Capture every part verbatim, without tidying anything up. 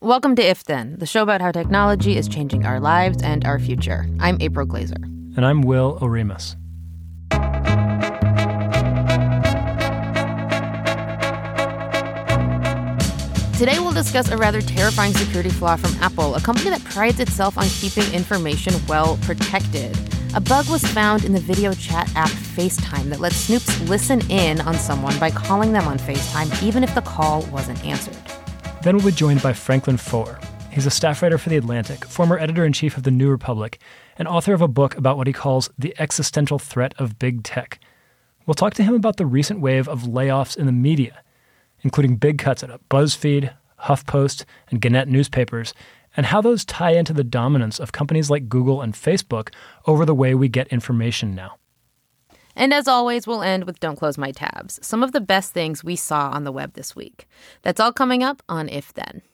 Welcome to If Then, the show about how technology is changing our lives and our future. I'm April Glaser. And I'm Will Oremus. Today we'll discuss a rather terrifying security flaw from Apple, a company that prides itself on keeping information well protected. A bug was found in the video chat app FaceTime that lets snoops listen in on someone by calling them on FaceTime, even if the call wasn't answered. Then we'll be joined by Franklin Foer. He's a staff writer for The Atlantic, former editor-in-chief of The New Republic, and author of a book about what he calls the existential threat of big tech. We'll talk to him about the recent wave of layoffs in the media, including big cuts at BuzzFeed, HuffPost, and Gannett newspapers, and how those tie into the dominance of companies like Google and Facebook over the way we get information now. And as always, we'll end with Don't Close My Tabs, some of the best things we saw on the web this week. That's all coming up on If Then.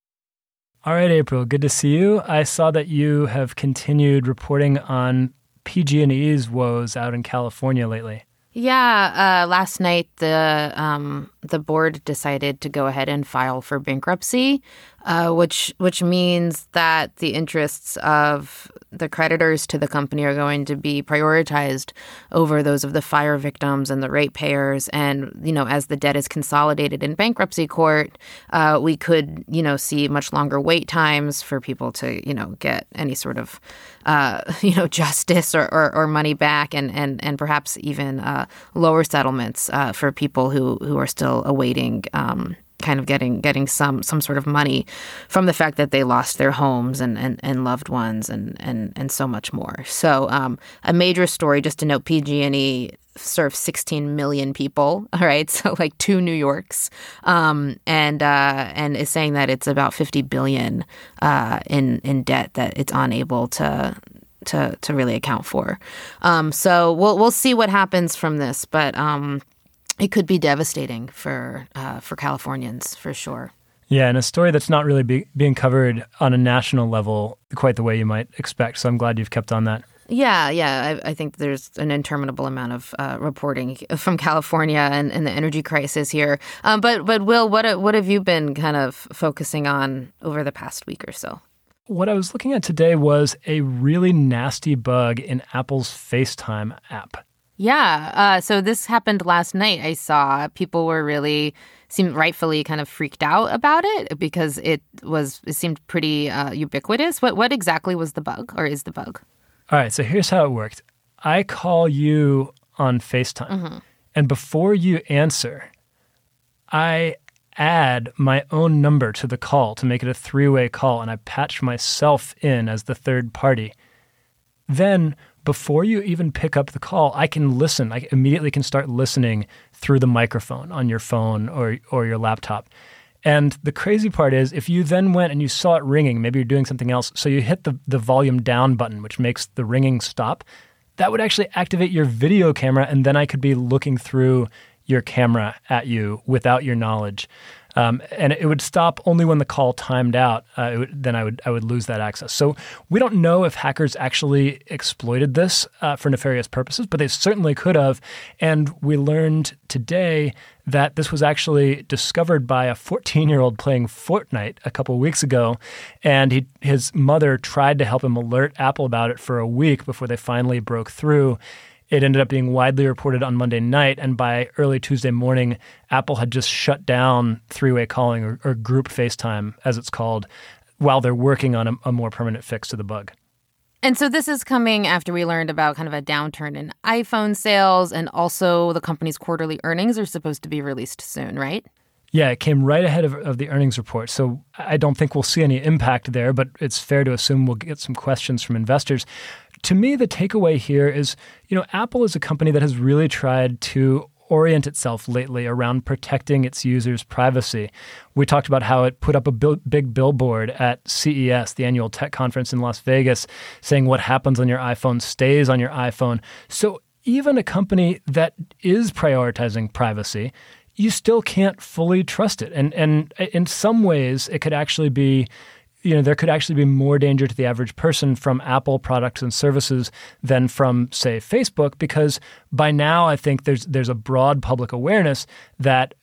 All right, April, good to see you. I saw that you have continued reporting on P G and E's woes out in California lately. Yeah, uh, last night the um, the board decided to go ahead and file for bankruptcy, uh, which which means that the interests of the creditors to the company are going to be prioritized over those of the fire victims and the ratepayers. And, you know, as the debt is consolidated in bankruptcy court, uh, we could, you know, see much longer wait times for people to, you know, get any sort of, uh, you know, justice or, or, or money back, and, and, and perhaps even uh, lower settlements uh, for people who, who are still awaiting um kind of getting getting some some sort of money from the fact that they lost their homes and, and, and loved ones and, and, and so much more. So um, a major story, just to note, P G and E serves sixteen million people, all right? So like two New Yorks, um, and uh, and is saying that it's about fifty billion dollars uh, in, in debt that it's unable to to to really account for. Um, so we'll we'll see what happens from this, but um, it could be devastating for uh, for Californians, for sure. Yeah, and a story that's not really be, being covered on a national level quite the way you might expect. So I'm glad you've kept on that. Yeah, yeah. I, I think there's an interminable amount of uh, reporting from California and, and the energy crisis here. Um, but but Will, what what have you been kind of focusing on over the past week or so? What I was looking at today was a really nasty bug in Apple's FaceTime app. Yeah. Uh, so this happened last night. I saw people were really seemed rightfully kind of freaked out about it because it was it seemed pretty uh, ubiquitous. What what exactly was the bug, or is the bug? All right. So here's how it worked. I call you on FaceTime, mm-hmm. and before you answer, I add my own number to the call to make it a three-way call, and I patch myself in as the third party. Then, before you even pick up the call, I can listen. I immediately can start listening through the microphone on your phone or or your laptop. And the crazy part is, if you then went and you saw it ringing, maybe you're doing something else, so you hit the, the volume down button, which makes the ringing stop, that would actually activate your video camera, and then I could be looking through your camera at you without your knowledge. Um, and it would stop only when the call timed out. Uh, it would, then I would I would lose that access. So we don't know if hackers actually exploited this uh, for nefarious purposes, but they certainly could have. And we learned today that this was actually discovered by a fourteen-year-old playing Fortnite a couple of weeks ago, and he, his mother tried to help him alert Apple about it for a week before they finally broke through. It ended up being widely reported on Monday night, and by early Tuesday morning, Apple had just shut down three-way calling, or, or group FaceTime, as it's called, while they're working on a, a more permanent fix to the bug. And so this is coming after we learned about kind of a downturn in iPhone sales, and also the company's quarterly earnings are supposed to be released soon, right? Yeah, it came right ahead of, of the earnings report. So I don't think we'll see any impact there, but it's fair to assume we'll get some questions from investors. To me, the takeaway here is, you know, Apple is a company that has really tried to orient itself lately around protecting its users' privacy. We talked about how it put up a bil- big billboard at C E S, the annual tech conference in Las Vegas, saying what happens on your iPhone stays on your iPhone. So even a company that is prioritizing privacy, you still can't fully trust it. And and in some ways, it could actually be, you know, there could actually be more danger to the average person from Apple products and services than from, say, Facebook, because by now I think there's there's a broad public awareness that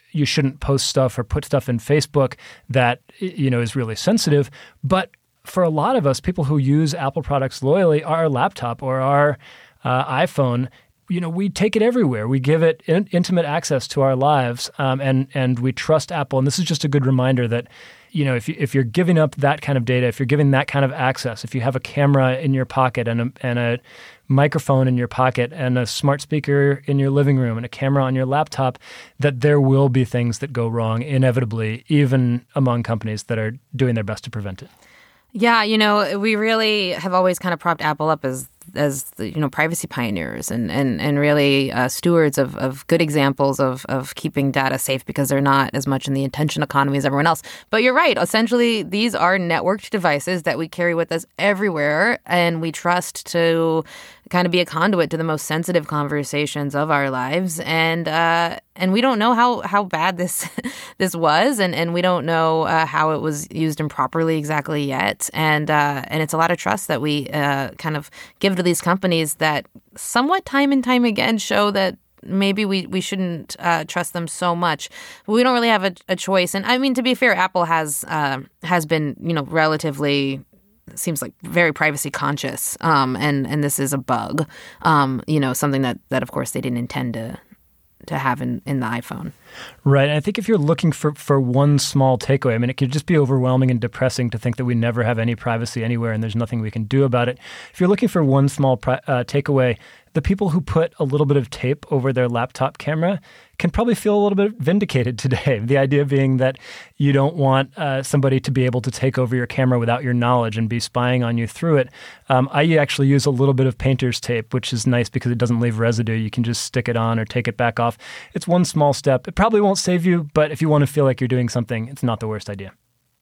you shouldn't post stuff or put stuff in Facebook that, you know, is really sensitive. But for a lot of us, people who use Apple products loyally, our laptop or our uh, iPhone, you know, we take it everywhere. We give it in- intimate access to our lives, um, and and we trust Apple. And this is just a good reminder that, you know, if you, if you're giving up that kind of data, if you're giving that kind of access, if you have a camera in your pocket and a, and a microphone in your pocket and a smart speaker in your living room and a camera on your laptop, that there will be things that go wrong inevitably, even among companies that are doing their best to prevent it. Yeah, you know, we really have always kind of propped Apple up as as the, you know, privacy pioneers and and and really uh, stewards of, of good examples of of keeping data safe, because they're not as much in the attention economy as everyone else. But you're right. Essentially, these are networked devices that we carry with us everywhere, and we trust to kind of be a conduit to the most sensitive conversations of our lives. And uh, and we don't know how, how bad this this was, and, and we don't know uh, how it was used improperly exactly yet. And uh, and it's a lot of trust that we uh, kind of give to these companies that somewhat time and time again show that maybe we, we shouldn't uh, trust them so much. We don't really have a, a choice. And I mean, to be fair, Apple has uh, has been, you know, relatively, seems like very privacy conscious. Um, and, and this is a bug, um, you know, something that, that, of course, they didn't intend to to have in, in the iPhone. Right. And I think if you're looking for, for one small takeaway, I mean, it could just be overwhelming and depressing to think that we never have any privacy anywhere and there's nothing we can do about it. If you're looking for one small pri- uh, takeaway, the people who put a little bit of tape over their laptop camera can probably feel a little bit vindicated today. The idea being that you don't want uh, somebody to be able to take over your camera without your knowledge and be spying on you through it. Um, I actually use a little bit of painter's tape, which is nice because it doesn't leave residue. You can just stick it on or take it back off. It's one small step. It probably won't save you, but if you want to feel like you're doing something, it's not the worst idea.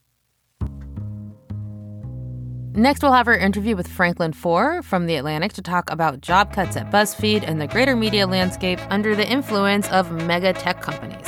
Next, we'll have our interview with Franklin Foer from The Atlantic to talk about job cuts at BuzzFeed and the greater media landscape under the influence of mega tech companies.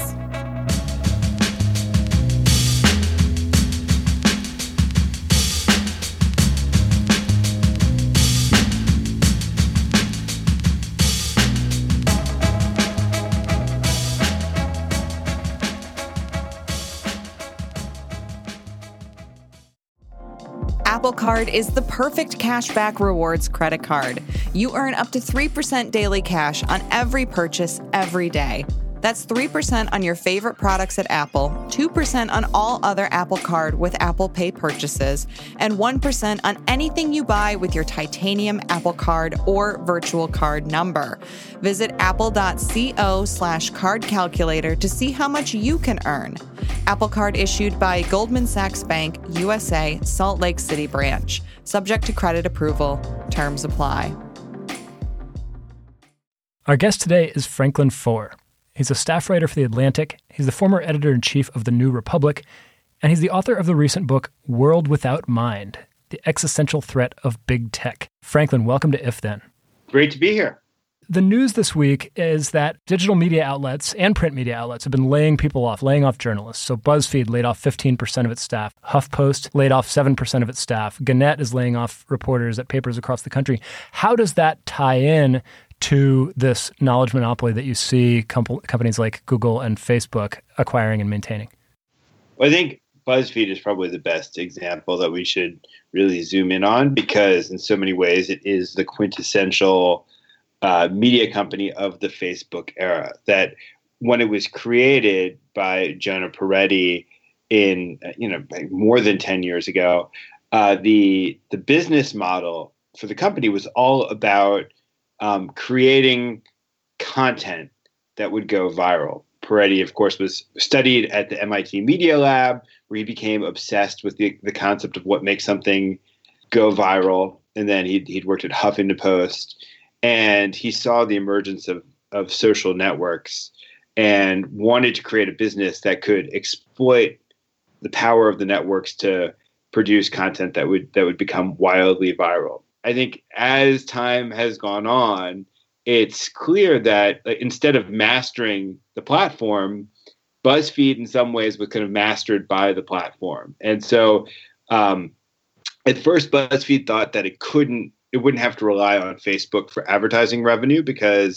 Apple Card is the perfect cashback rewards credit card. You earn up to three percent daily cash on every purchase every day. That's three percent on your favorite products at Apple, two percent on all other Apple Card with Apple Pay purchases, and one percent on anything you buy with your titanium Apple Card or virtual card number. Visit apple.co slash card calculator to see how much you can earn. Apple Card issued by Goldman Sachs Bank, U S A, Salt Lake City branch. Subject to credit approval. Terms apply. Our guest today is Franklin Foer. He's a staff writer for The Atlantic, he's the former editor-in-chief of The New Republic, and he's the author of the recent book, World Without Mind, The Existential Threat of Big Tech. Franklin, welcome to If Then. Great to be here. The news this week is that digital media outlets and print media outlets have been laying people off, laying off journalists. So BuzzFeed laid off fifteen percent of its staff. HuffPost laid off seven percent of its staff. Gannett is laying off reporters at papers across the country. How does that tie in to this knowledge monopoly that you see comp- companies like Google and Facebook acquiring and maintaining? Well, I think BuzzFeed is probably the best example that we should really zoom in on, because in so many ways it is the quintessential uh, media company of the Facebook era. That when it was created by Jonah Peretti in, you know, more than ten years ago, uh, the the business model for the company was all about Um, creating content that would go viral. Peretti, of course, was studied at the M I T Media Lab, where he became obsessed with the, the concept of what makes something go viral. And then he'd, he'd worked at Huffington Post, and he saw the emergence of, of social networks and wanted to create a business that could exploit the power of the networks to produce content that would that would become wildly viral. I think as time has gone on, it's clear that uh, instead of mastering the platform, BuzzFeed in some ways was kind of mastered by the platform. And so um, at first, BuzzFeed thought that it couldn't, it wouldn't have to rely on Facebook for advertising revenue, because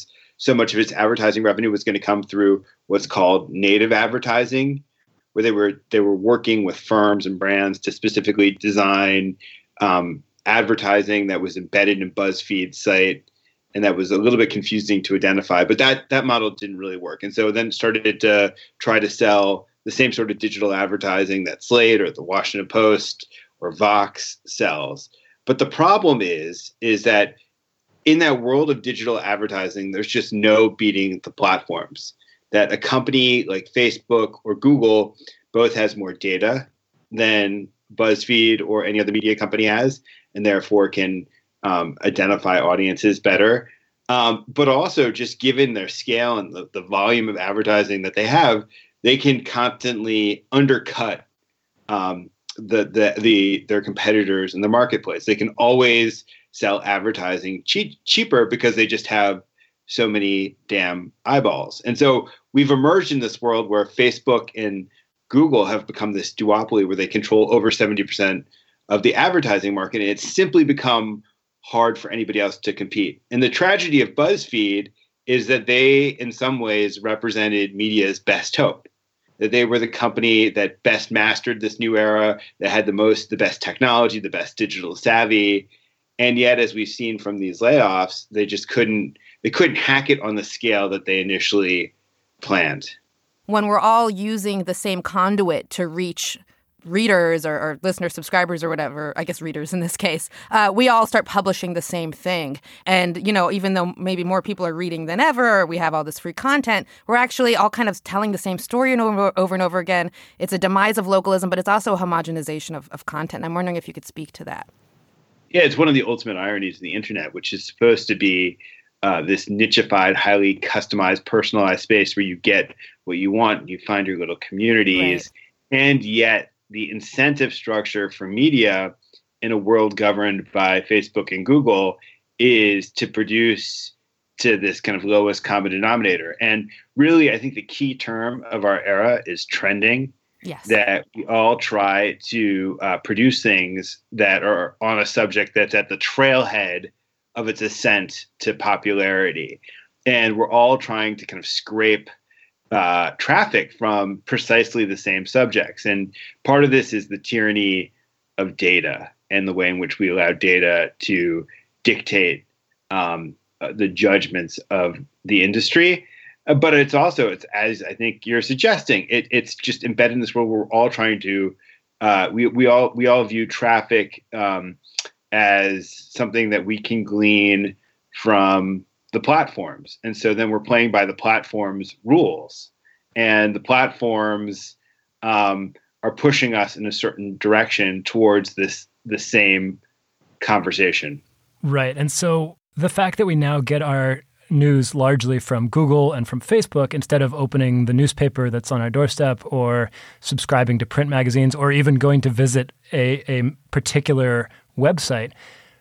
so much of its advertising revenue was going to come through what's called native advertising, where they were they were working with firms and brands to specifically design um, advertising that was embedded in BuzzFeed's site, and that was a little bit confusing to identify. But that that model didn't really work, and so then started to try to sell the same sort of digital advertising that Slate or the Washington Post or Vox sells. But the problem is, is that in that world of digital advertising, there's just no beating the platforms. That a company like Facebook or Google both has more data than BuzzFeed or any other media company has, and therefore can um, identify audiences better. Um, but also, just given their scale and the, the volume of advertising that they have, they can constantly undercut um, the, the the their competitors in the marketplace. They can always sell advertising cheap, cheaper because they just have so many damn eyeballs. And so we've emerged in this world where Facebook and Google have become this duopoly where they control over seventy percent of the advertising market. And it's simply become hard for anybody else to compete. And the tragedy of BuzzFeed is that they, in some ways, represented media's best hope. That they were the company that best mastered this new era, that had the most, the best technology, the best digital savvy. And yet, as we've seen from these layoffs, they just couldn't, they couldn't hack it on the scale that they initially planned. When we're all using the same conduit to reach readers or, or listeners, subscribers or whatever, I guess readers in this case, uh, we all start publishing the same thing. And, you know, even though maybe more people are reading than ever, or we have all this free content, we're actually all kind of telling the same story and over, over and over again. It's a demise of localism, but it's also a homogenization of, of content. I'm wondering if you could speak to that. Yeah, it's one of the ultimate ironies of the internet, which is supposed to be uh, this nichified, highly customized, personalized space where you get what you want, you find your little communities, right. And yet the incentive structure for media in a world governed by Facebook and Google is to produce to this kind of lowest common denominator. And really, I think the key term of our era is trending. Yes. That we all try to uh, produce things that are on a subject that's at the trailhead of its ascent to popularity. And we're all trying to kind of scrape uh, traffic from precisely the same subjects. And part of this is the tyranny of data and the way in which we allow data to dictate um, the judgments of the industry. Uh, but it's also, it's as I think you're suggesting, it, it's just embedded in this world where we're all trying to, uh, we we all we all view traffic um, as something that we can glean from the platforms, and so then we're playing by the platforms' rules, and the platforms um, are pushing us in a certain direction towards this the same conversation. Right, and so the fact that we now get our news largely from Google and from Facebook instead of opening the newspaper that's on our doorstep or subscribing to print magazines or even going to visit a, a particular website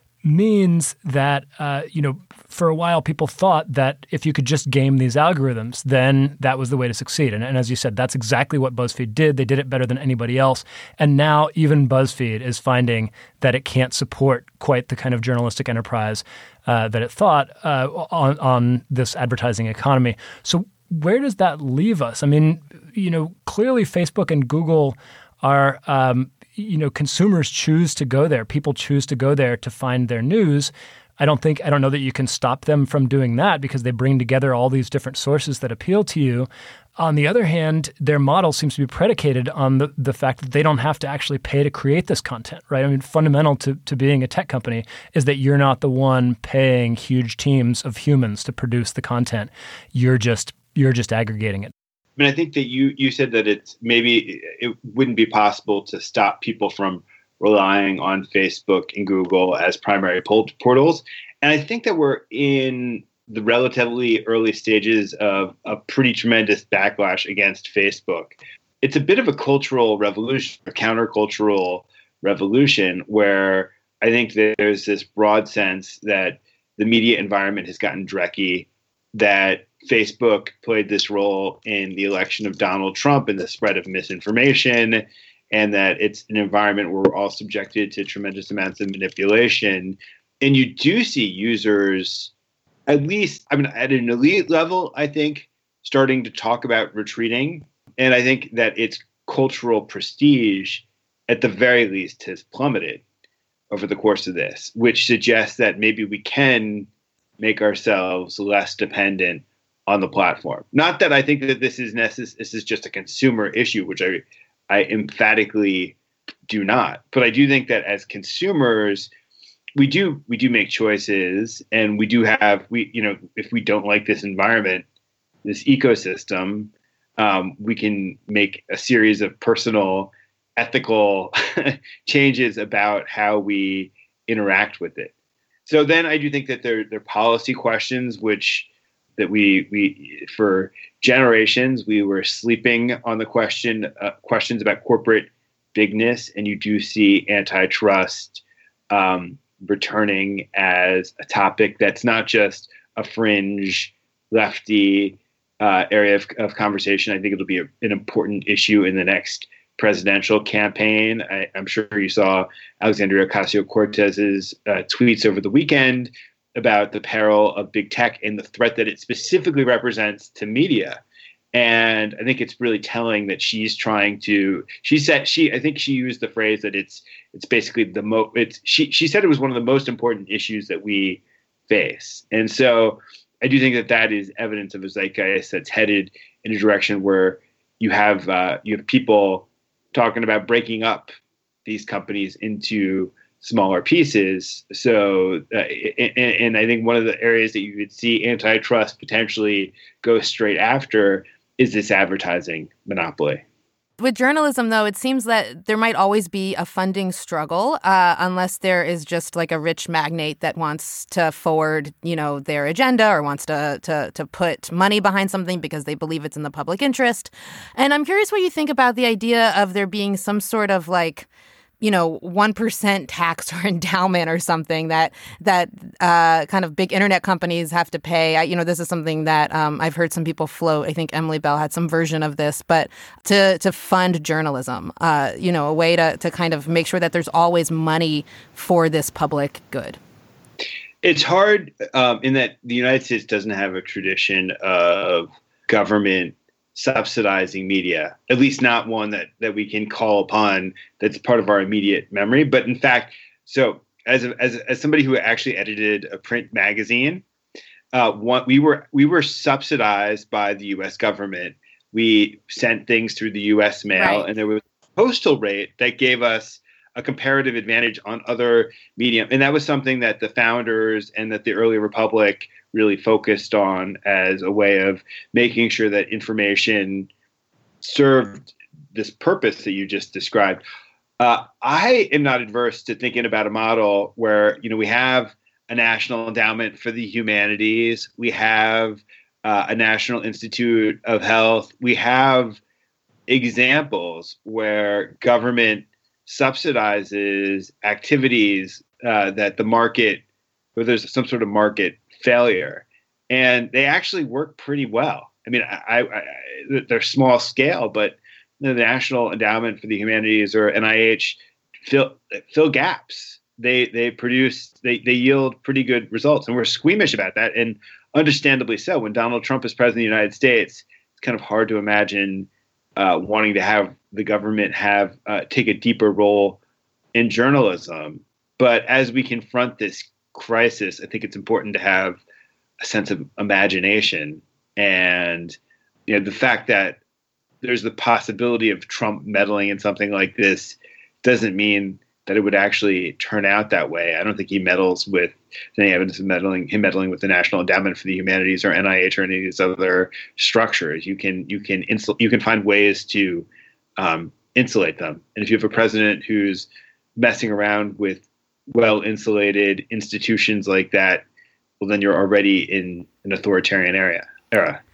means that, uh, you know, for a while people thought that if you could just game these algorithms, then that was the way to succeed. And, and as you said, that's exactly what BuzzFeed did. They did it better than anybody else. And now even BuzzFeed is finding that it can't support quite the kind of journalistic enterprise uh, that it thought uh, on, on this advertising economy. So where does that leave us? I mean, you know, clearly Facebook and Google are um, you know, consumers choose to go there. People choose to go there to find their news. I don't think, I don't know that you can stop them from doing that because they bring together all these different sources that appeal to you. On the other hand, their model seems to be predicated on the, the fact that they don't have to actually pay to create this content, right? I mean, fundamental to, to being a tech company is that you're not the one paying huge teams of humans to produce the content. You're just, you're just aggregating it. I mean, I think that you you said that it's maybe it wouldn't be possible to stop people from relying on Facebook and Google as primary portals. And I think that we're in the relatively early stages of a pretty tremendous backlash against Facebook. It's a bit of a cultural revolution, a countercultural revolution, where I think there's this broad sense that the media environment has gotten drecky, that Facebook played this role in the election of Donald Trump and the spread of misinformation, and that it's an environment where we're all subjected to tremendous amounts of manipulation. And you do see users at least, I mean, at an elite level, I think, starting to talk about retreating. And I think that its cultural prestige, at the very least, has plummeted over the course of this, which suggests that maybe we can make ourselves less dependent on the platform. Not that I think that this is necess- this is just a consumer issue, which I, I emphatically do not. But I do think that as consumers, we do we do make choices, and we do have we you know if we don't like this environment, this ecosystem, um, we can make a series of personal, ethical changes about how we interact with it. So then I do think that there there are policy questions which that we we for generations we were sleeping on the question uh, questions about corporate bigness, and you do see antitrust um, returning as a topic that's not just a fringe lefty uh, area of, of conversation. I think it'll be a, an important issue in the next presidential campaign. I, I'm sure you saw Alexandria Ocasio-Cortez's uh, tweets over the weekend about the peril of big tech and the threat that it specifically represents to media. And I think it's really telling that she's trying to, she said, she, I think she used the phrase that it's, it's basically the mo it's, she, she said it was one of the most important issues that we face. And so I do think that that is evidence of a zeitgeist that's headed in a direction where you have, uh, you have people talking about breaking up these companies into smaller pieces. So, uh, and, and I think one of the areas that you could see antitrust potentially go straight after is this advertising monopoly. With journalism, though, it seems that there might always be a funding struggle uh, unless there is just like a rich magnate that wants to forward, you know, their agenda or wants to, to to put money behind something because they believe it's in the public interest. And I'm curious what you think about the idea of there being some sort of like, you know, one percent tax or endowment or something that that uh, kind of big internet companies have to pay. I, you know, this is something that um, I've heard some people float. I think Emily Bell had some version of this, but to to fund journalism, uh, you know, a way to, to kind of make sure that there's always money for this public good. It's hard um, in that the United States doesn't have a tradition of government subsidizing media, at least not one that, that we can call upon that's part of our immediate memory. But in fact, so as a, as as somebody who actually edited a print magazine, uh, one, we were we were subsidized by the U S government. We sent things through the U S mail, right. And there was a postal rate that gave us a comparative advantage on other medium, and that was something that the founders and that the early republic really focused on as a way of making sure that information served this purpose that you just described. Uh, I am not adverse to thinking about a model where, you know, we have a National Endowment for the Humanities, we have uh, a National Institute of Health, we have examples where government subsidizes activities uh, that the market, where there's some sort of market failure, and they actually work pretty well. I mean, I, I, I, they're small scale, but you know, the National Endowment for the Humanities or N I H fill fill gaps. They they produce they they yield pretty good results, and we're squeamish about that, and understandably so. When Donald Trump is president of the United States, it's kind of hard to imagine uh, wanting to have the government have uh, take a deeper role in journalism. But as we confront this crisis, I think it's important to have a sense of imagination, and you know the fact that there's the possibility of Trump meddling in something like this doesn't mean that it would actually turn out that way. I don't think he meddles with any evidence of meddling him meddling with the National Endowment for the Humanities or N I H or any of these other structures. You can you can insul- you can find ways to um, insulate them, and if you have a president who's messing around with well-insulated institutions like that, well, then you're already in an authoritarian area era.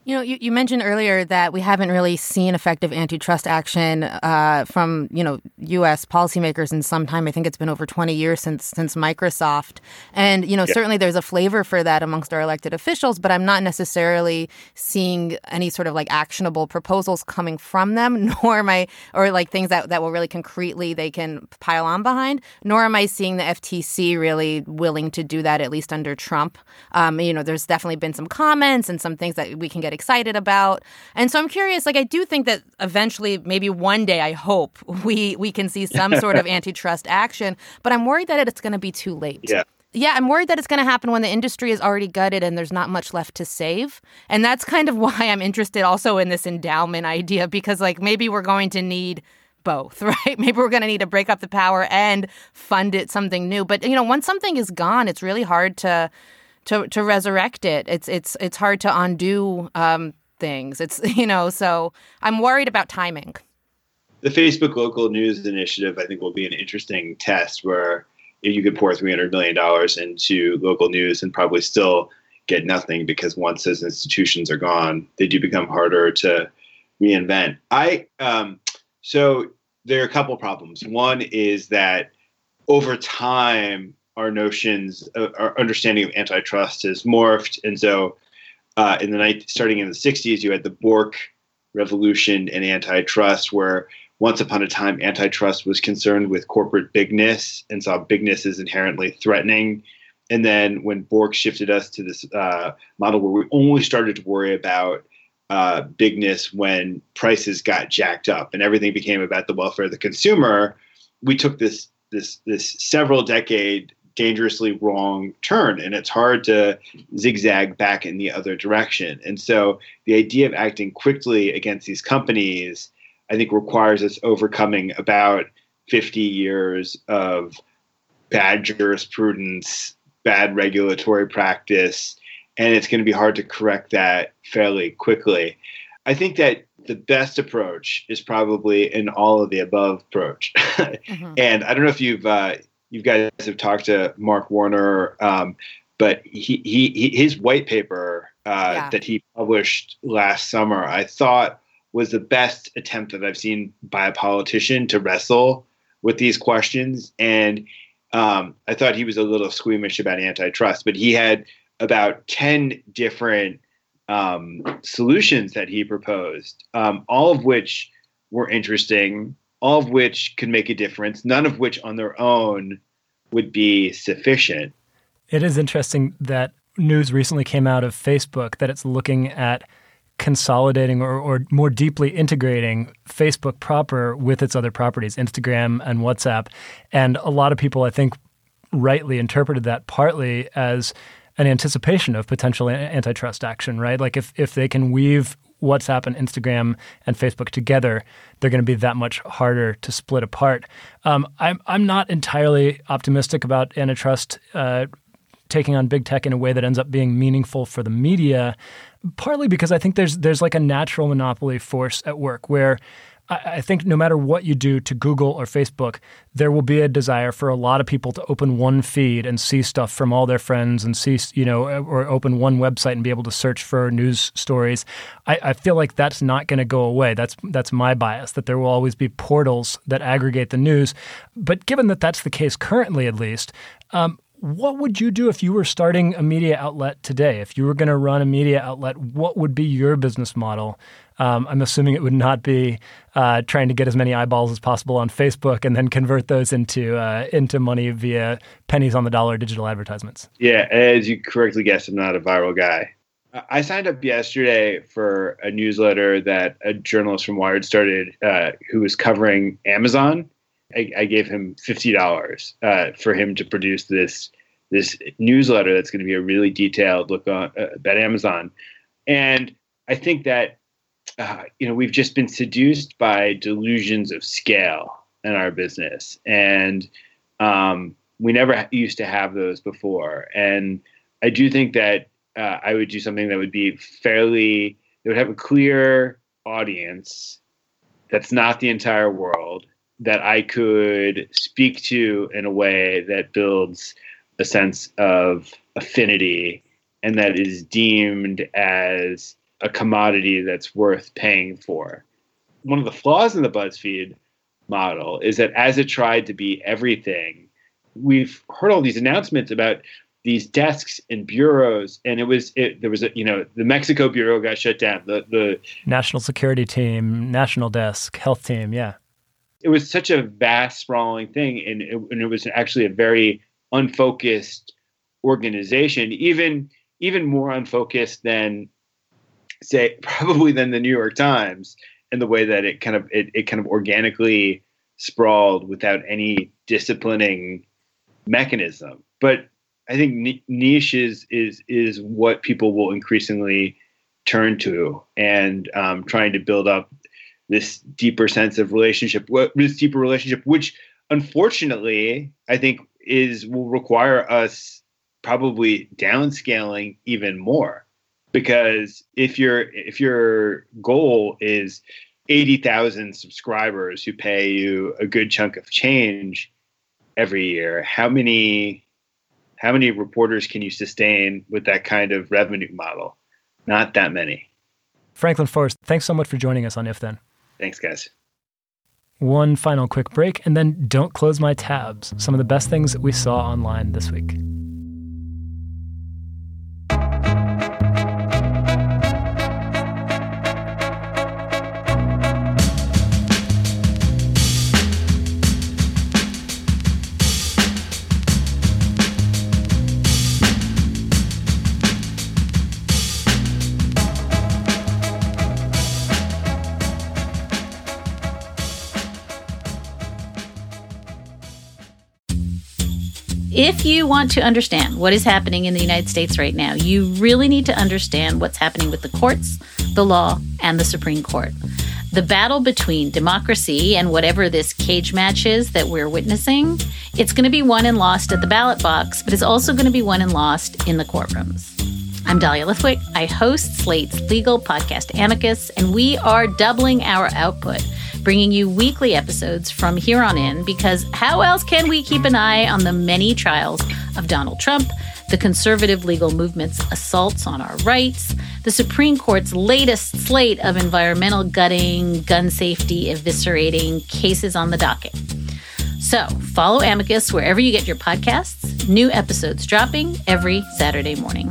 You know, you, you mentioned earlier that we haven't really seen effective antitrust action uh, from, you know, U S policymakers in some time. I think it's been over twenty years since since Microsoft. And, you know, yeah. certainly there's a flavor for that amongst our elected officials, but I'm not necessarily seeing any sort of like actionable proposals coming from them, nor am I, or like things that, that will really concretely they can pile on behind, nor am I seeing the F T C really willing to do that, at least under Trump. Um, you know, there's definitely been some comments and some things that we can get excited about. And so I'm curious, like, I do think that eventually, maybe one day, I hope we we can see some sort of antitrust action, but I'm worried that it's going to be too late. Yeah. Yeah, I'm worried that it's going to happen when the industry is already gutted and there's not much left to save. And that's kind of why I'm interested also in this endowment idea, because like maybe we're going to need both, right? Maybe we're going to need to break up the power and fund it something new. But, you know, once something is gone, it's really hard to to to resurrect it. It's it's it's hard to undo um, things. It's, you know, so I'm worried about timing. The Facebook Local News Initiative, I think, will be an interesting test where you could pour three hundred million dollars into local news and probably still get nothing, because once those institutions are gone, they do become harder to reinvent. I um, so there are a couple problems. One is that over time, our notions, uh, our understanding of antitrust has morphed. And so uh, in the night, starting in the sixties, you had the Bork revolution in antitrust, where once upon a time, antitrust was concerned with corporate bigness and saw bigness as inherently threatening. And then when Bork shifted us to this uh, model where we only started to worry about uh, bigness when prices got jacked up and everything became about the welfare of the consumer, we took this this this several decade dangerously wrong turn, and it's hard to zigzag back in the other direction. And so the idea of acting quickly against these companies, I think, requires us overcoming about fifty years of bad jurisprudence, bad regulatory practice, and it's going to be hard to correct that fairly quickly. I think that the best approach is probably an all of the above approach. Mm-hmm. And I don't know if you've uh, you guys have talked to Mark Warner, um, but he, he, he his white paper uh, yeah. that he published last summer, I thought was the best attempt that I've seen by a politician to wrestle with these questions. And um, I thought he was a little squeamish about antitrust, but he had about ten different um, solutions that he proposed, um, all of which were interesting, all of which could make a difference, none of which on their own would be sufficient. It is interesting that news recently came out of Facebook that it's looking at consolidating or, or more deeply integrating Facebook proper with its other properties, Instagram and WhatsApp. And a lot of people, I think, rightly interpreted that partly as an anticipation of potential antitrust action, right? Like if, if they can weave WhatsApp and Instagram and Facebook together, they're going to be that much harder to split apart. Um, I'm I'm not entirely optimistic about antitrust uh, taking on big tech in a way that ends up being meaningful for the media, partly because I think there's there's like a natural monopoly force at work where I, I think no matter what you do to Google or Facebook, there will be a desire for a lot of people to open one feed and see stuff from all their friends and see, you know, or open one website and be able to search for news stories. I, I feel like that's not going to go away. That's that's my bias, that there will always be portals that aggregate the news. But given that that's the case currently, at least, um, what would you do if you were starting a media outlet today? If you were going to run a media outlet, what would be your business model? Um, I'm assuming it would not be uh, trying to get as many eyeballs as possible on Facebook and then convert those into uh, into money via pennies on the dollar digital advertisements. Yeah, as you correctly guessed, I'm not a viral guy. I signed up yesterday for a newsletter that a journalist from Wired started uh, who was covering Amazon. I, I gave him fifty dollars uh, for him to produce this this newsletter that's going to be a really detailed look on, uh, at Amazon. And I think that, uh, you know, we've just been seduced by delusions of scale in our business. And um, we never used to have those before. And I do think that uh, I would do something that would be fairly, that would have a clear audience that's not the entire world, that I could speak to in a way that builds a sense of affinity and that is deemed as a commodity that's worth paying for. One of the flaws in the BuzzFeed model is that as it tried to be everything, we've heard all these announcements about these desks and bureaus, and it was it, there was a you know the Mexico bureau got shut down. The the national security team, national desk, health team, yeah. It was such a vast, sprawling thing, and it, and it was actually a very unfocused organization, even even more unfocused than, say, probably than the New York Times, in the way that it kind of it, it kind of organically sprawled without any disciplining mechanism. But I think niche is is is what people will increasingly turn to, and um, trying to build up this deeper sense of relationship, this deeper relationship, which unfortunately I think is will require us probably downscaling even more, because if your if your goal is eighty thousand subscribers who pay you a good chunk of change every year, how many How many reporters can you sustain with that kind of revenue model? Not that many. Franklin Forrest, thanks so much for joining us on If Then. Thanks, guys. One final quick break, and then don't close my tabs. Some of the best things that we saw online this week. If you want to understand what is happening in the United States right now, you really need to understand what's happening with the courts, the law, and the Supreme Court. The battle between democracy and whatever this cage match is that we're witnessing, it's going to be won and lost at the ballot box, but it's also going to be won and lost in the courtrooms. I'm Dahlia Lithwick. I host Slate's legal podcast Amicus, and we are doubling our output, bringing you weekly episodes from here on in, because how else can we keep an eye on the many trials of Donald Trump, the conservative legal movement's assaults on our rights, the Supreme Court's latest slate of environmental gutting, gun safety eviscerating cases on the docket. So follow Amicus wherever you get your podcasts. New episodes dropping every Saturday morning.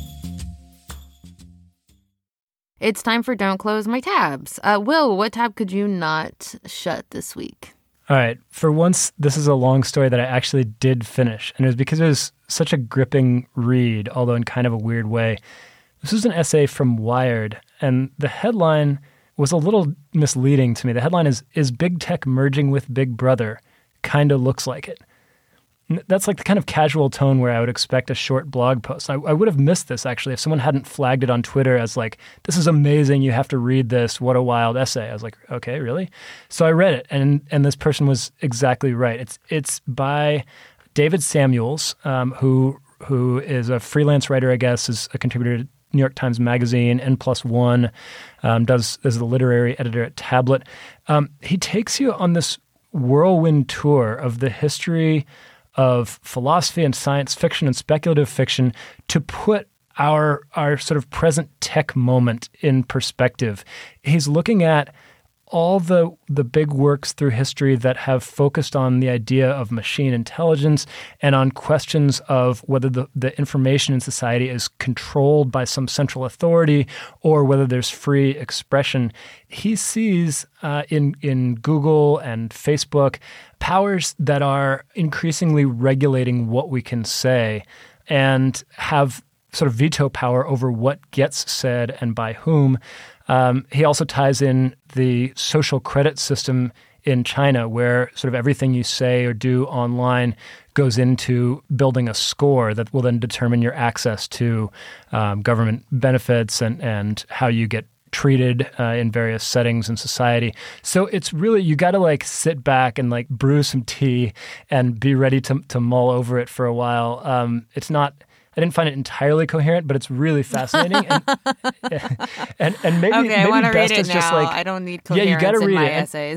It's time for Don't Close My Tabs. Uh, Will, what tab could you not shut this week? All right. For once, this is a long story that I actually did finish. And it was because it was such a gripping read, although in kind of a weird way. This was an essay from Wired, and the headline was a little misleading to me. The headline is, Is Big Tech Merging with Big Brother? Kinda looks like it. That's like the kind of casual tone where I would expect a short blog post. I, I would have missed this, actually, if someone hadn't flagged it on Twitter as like, this is amazing, you have to read this, what a wild essay. I was like, okay, really? So I read it, and and this person was exactly right. It's it's by David Samuels, um, who who is a freelance writer, I guess, is a contributor to New York Times Magazine, N plus one, um, does is the literary editor at Tablet. Um, he takes you on this whirlwind tour of the history of philosophy and science fiction and speculative fiction to put our our sort of present tech moment in perspective. He's looking at all the the big works through history that have focused on the idea of machine intelligence and on questions of whether the, the information in society is controlled by some central authority or whether there's free expression. He sees uh, in in Google and Facebook powers that are increasingly regulating what we can say and have sort of veto power over what gets said and by whom. Um, he also ties in the social credit system in China, where sort of everything you say or do online goes into building a score that will then determine your access to um, government benefits and, and how you get treated uh, in various settings in society. So it's really, you got to like sit back and like brew some tea and be ready to to mull over it for a while. Um, it's not... I didn't find it entirely coherent, but it's really fascinating. And and, and maybe, okay, maybe I want to read best it is now. just like, I don't need coherence yeah, you gotta in read my it. essays.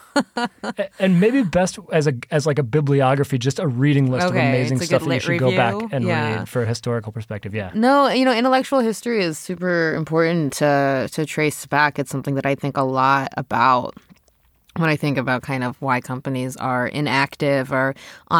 And maybe best as a as like a bibliography, just a reading list Okay, of amazing it's a stuff good that you lit should go back review. and Yeah. read for a historical perspective. Yeah. No, you know, intellectual history is super important to to trace back. It's something that I think a lot about when I think about kind of why companies are inactive or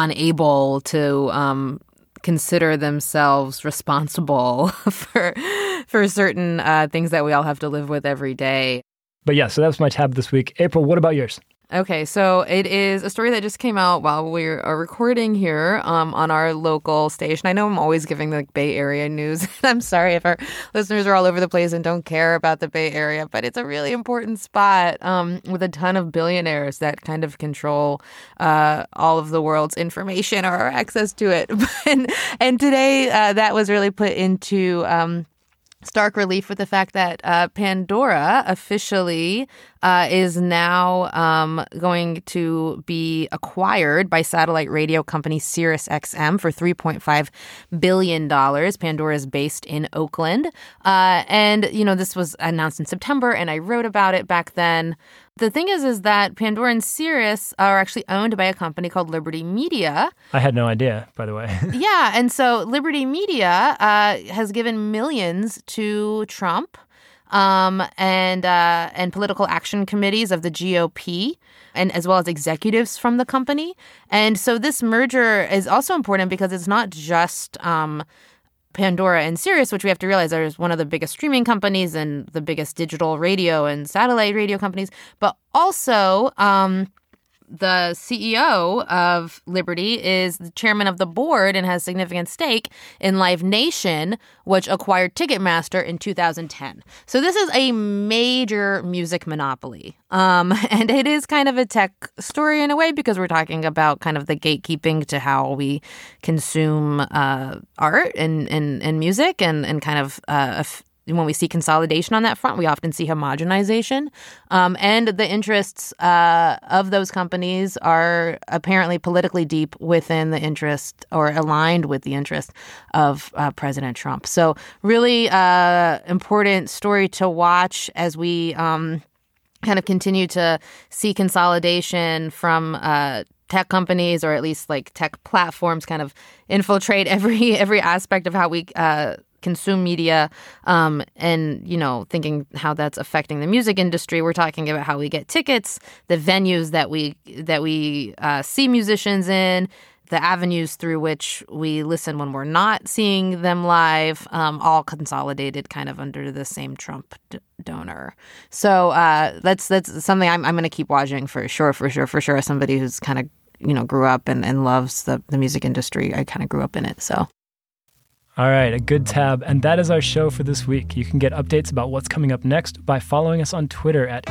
unable to um, consider themselves responsible for for certain uh, things that we all have to live with every day. But yeah, so that was my tab this week. April, what about yours? Okay, so it is a story that just came out while we are recording here um, on our local station. I know I'm always giving the Bay Area news. I'm sorry if our listeners are all over the place and don't care about the Bay Area, but it's a really important spot um, with a ton of billionaires that kind of control uh, all of the world's information or our access to it. and, and today uh, that was really put into Um, stark relief with the fact that uh, Pandora officially uh, is now um, going to be acquired by satellite radio company SiriusXM for three point five billion dollars. Pandora is based in Oakland. Uh, and, you know, this was announced in September, and I wrote about it back then. The thing is, is that Pandora and Sirius are actually owned by a company called Liberty Media. I had no idea, by the way. Yeah, and so Liberty Media uh, has given millions to Trump um, and uh, and political action committees of the G O P, and as well as executives from the company. And so this merger is also important because it's not just um, Pandora and Sirius, which we have to realize are one of the biggest streaming companies and the biggest digital radio and satellite radio companies, but also um, the C E O of Liberty is the chairman of the board and has significant stake in Live Nation, which acquired Ticketmaster in two thousand ten. So this is a major music monopoly. Um, and it is kind of a tech story in a way because we're talking about kind of the gatekeeping to how we consume uh, art and, and, and music and, and kind of uh, when we see consolidation on that front, we often see homogenization. Um, and the interests uh, of those companies are apparently politically deep within the interest or aligned with the interest of uh, President Trump. So really uh, important story to watch as we um, kind of continue to see consolidation from uh, tech companies, or at least like tech platforms kind of infiltrate every every aspect of how we uh consume media, um, and, you know, thinking how that's affecting the music industry. We're talking about how we get tickets, the venues that we that we uh, see musicians in, the avenues through which we listen when we're not seeing them live, um, all consolidated kind of under the same Trump d- donor. So uh, that's that's something I'm, I'm going to keep watching for sure, for sure, for sure. As somebody who's kind of, you know, grew up and, and loves the, the music industry, I kind of grew up in it, so... All right, a good tab. And that is our show for this week. You can get updates about what's coming up next by following us on Twitter at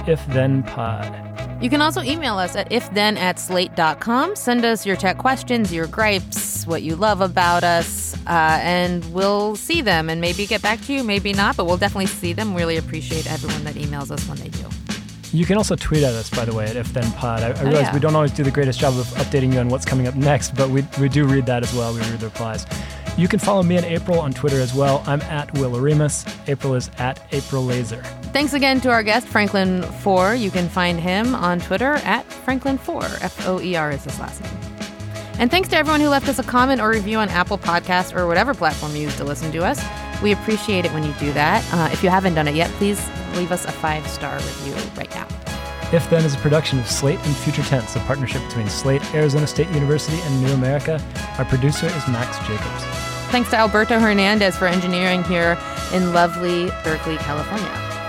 IfThenPod. You can also email us at ifthen at slate dot com. Send us your tech questions, your gripes, what you love about us, uh, and we'll see them and maybe get back to you, maybe not, but we'll definitely see them. Really appreciate everyone that emails us when they do. You can also tweet at us, by the way, at IfThenPod. I, I realize yeah. we don't always do the greatest job of updating you on what's coming up next, but we, we do read that as well. We read the replies. You can follow me and April on Twitter as well. I'm at Will Aremus. April is at April Laser. Thanks again to our guest, Franklin Foer. You can find him on Twitter at Franklin Foer. F O E R is his last name. And thanks to everyone who left us a comment or review on Apple Podcasts or whatever platform you use to listen to us. We appreciate it when you do that. Uh, if you haven't done it yet, please leave us a five-star review right now. If Then is a production of Slate and Future Tense, a partnership between Slate, Arizona State University, and New America. Our producer is Max Jacobs. Thanks to Alberto Hernandez for engineering here in lovely Berkeley, California.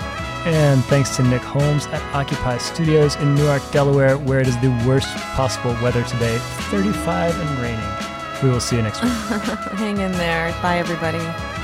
And thanks to Nick Holmes at Occupy Studios in Newark, Delaware, where it is the worst possible weather today, thirty-five and raining. We will see you next week. Hang in there. Bye, everybody.